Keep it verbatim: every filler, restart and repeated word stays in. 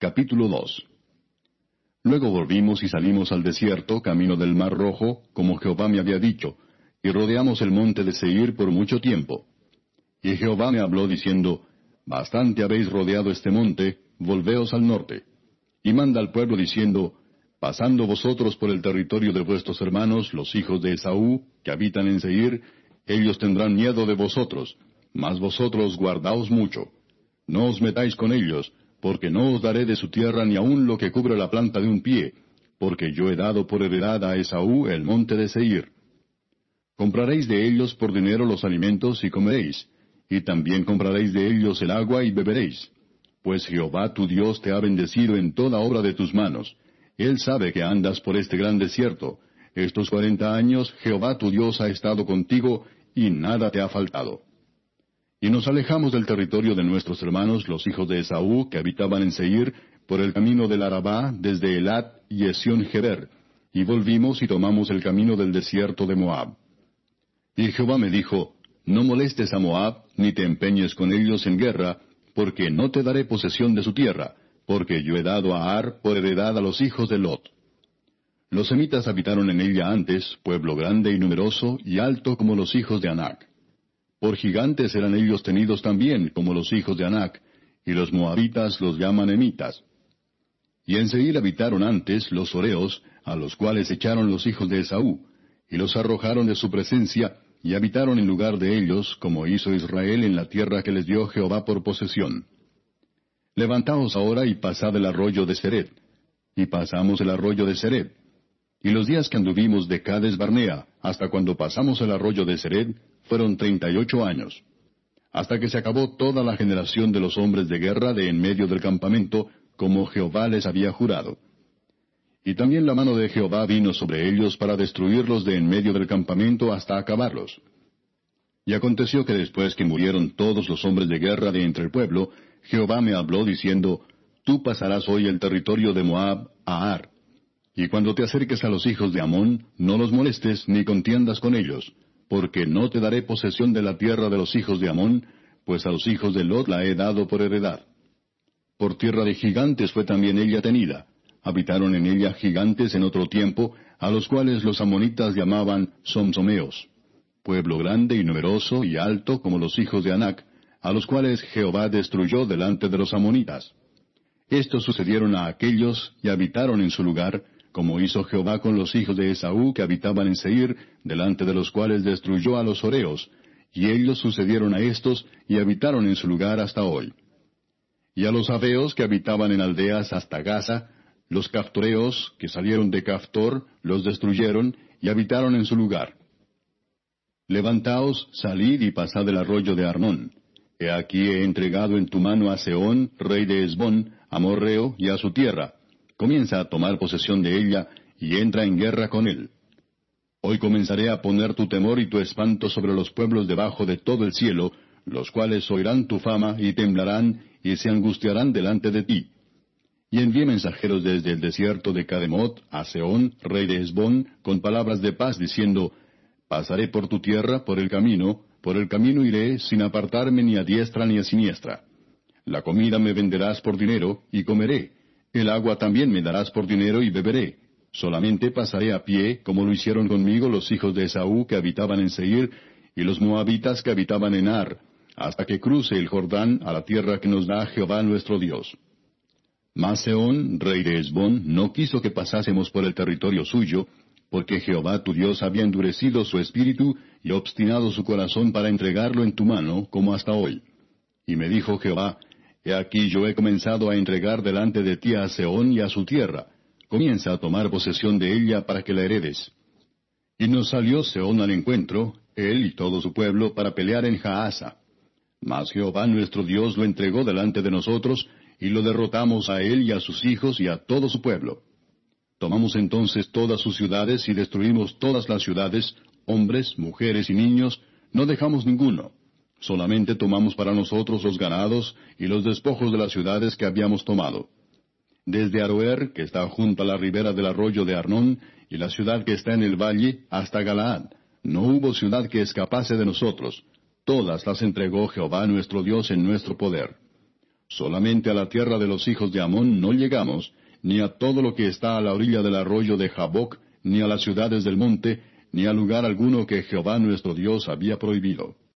Capítulo dos. Luego volvimos y salimos al desierto, camino del Mar Rojo, como Jehová me había dicho, y rodeamos el monte de Seir por mucho tiempo. Y Jehová me habló diciendo, Bastante habéis rodeado este monte, volveos al norte. Y manda al pueblo diciendo, Pasando vosotros por el territorio de vuestros hermanos, los hijos de Esaú, que habitan en Seir, ellos tendrán miedo de vosotros, mas vosotros guardaos mucho. No os metáis con ellos, porque no os daré de su tierra ni aun lo que cubre la planta de un pie, porque yo he dado por heredad a Esaú el monte de Seir. Compraréis de ellos por dinero los alimentos y comeréis, y también compraréis de ellos el agua y beberéis. Pues Jehová tu Dios te ha bendecido en toda obra de tus manos. Él sabe que andas por este gran desierto. Estos cuarenta años Jehová tu Dios ha estado contigo, y nada te ha faltado. Y nos alejamos del territorio de nuestros hermanos, los hijos de Esaú, que habitaban en Seir, por el camino del Arabá, desde Elat y Esión-Geber, y volvimos y tomamos el camino del desierto de Moab. Y Jehová me dijo, No molestes a Moab, ni te empeñes con ellos en guerra, porque no te daré posesión de su tierra, porque yo he dado a Ar por heredad a los hijos de Lot. Los semitas habitaron en ella antes, pueblo grande y numeroso, y alto como los hijos de Anac. Por gigantes eran ellos tenidos también, como los hijos de Anac, y los moabitas los llaman emitas. Y en Seir habitaron antes los horeos, a los cuales echaron los hijos de Esaú, y los arrojaron de su presencia, y habitaron en lugar de ellos, como hizo Israel en la tierra que les dio Jehová por posesión. Levantaos ahora y pasad el arroyo de Sered. Y pasamos el arroyo de Sered. Y los días que anduvimos de Cades Barnea, hasta cuando pasamos el arroyo de Sered, fueron treinta y ocho años, hasta que se acabó toda la generación de los hombres de guerra de en medio del campamento, como Jehová les había jurado. Y también la mano de Jehová vino sobre ellos para destruirlos de en medio del campamento hasta acabarlos. Y aconteció que después que murieron todos los hombres de guerra de entre el pueblo, Jehová me habló diciendo, Tú pasarás hoy el territorio de Moab a Ar. Y cuando te acerques a los hijos de Amón, no los molestes ni contiendas con ellos, porque no te daré posesión de la tierra de los hijos de Amón, pues a los hijos de Lot la he dado por heredad. Por tierra de gigantes fue también ella tenida. Habitaron en ella gigantes en otro tiempo, a los cuales los amonitas llamaban somsomeos. Pueblo grande y numeroso y alto como los hijos de Anac, a los cuales Jehová destruyó delante de los amonitas. Estos sucedieron a aquellos y habitaron en su lugar, como hizo Jehová con los hijos de Esaú que habitaban en Seir, delante de los cuales destruyó a los horeos, y ellos sucedieron a estos y habitaron en su lugar hasta hoy. Y a los aveos que habitaban en aldeas hasta Gaza, los caftoreos que salieron de Caftor, los destruyeron y habitaron en su lugar. Levantaos, salid y pasad el arroyo de Arnón. He aquí he entregado en tu mano a Sehón, rey de Hesbón, amorreo, y a su tierra. Comienza a tomar posesión de ella, y entra en guerra con él. Hoy comenzaré a poner tu temor y tu espanto sobre los pueblos debajo de todo el cielo, los cuales oirán tu fama, y temblarán, y se angustiarán delante de ti. Y envié mensajeros desde el desierto de Cademot a Sehón, rey de Hesbón, con palabras de paz, diciendo, Pasaré por tu tierra, por el camino, por el camino iré, sin apartarme ni a diestra ni a siniestra. La comida me venderás por dinero, y comeré. El agua también me darás por dinero, y beberé. Solamente pasaré a pie, como lo hicieron conmigo los hijos de Esaú que habitaban en Seir, y los moabitas que habitaban en Ar, hasta que cruce el Jordán a la tierra que nos da Jehová nuestro Dios. Mas Sehón, rey de Hesbón, no quiso que pasásemos por el territorio suyo, porque Jehová tu Dios había endurecido su espíritu y obstinado su corazón para entregarlo en tu mano, como hasta hoy. Y me dijo Jehová, He aquí yo he comenzado a entregar delante de ti a Sehón y a su tierra. Comienza a tomar posesión de ella para que la heredes. Y nos salió Sehón al encuentro, él y todo su pueblo, para pelear en Jaasa. Mas Jehová nuestro Dios lo entregó delante de nosotros, y lo derrotamos a él y a sus hijos y a todo su pueblo. Tomamos entonces todas sus ciudades y destruimos todas las ciudades, hombres, mujeres y niños, no dejamos ninguno. Solamente tomamos para nosotros los ganados y los despojos de las ciudades que habíamos tomado. Desde Aroer, que está junto a la ribera del arroyo de Arnón, y la ciudad que está en el valle, hasta Galaad, no hubo ciudad que escapase de nosotros. Todas las entregó Jehová nuestro Dios en nuestro poder. Solamente a la tierra de los hijos de Amón no llegamos, ni a todo lo que está a la orilla del arroyo de Jaboc, ni a las ciudades del monte, ni a lugar alguno que Jehová nuestro Dios había prohibido.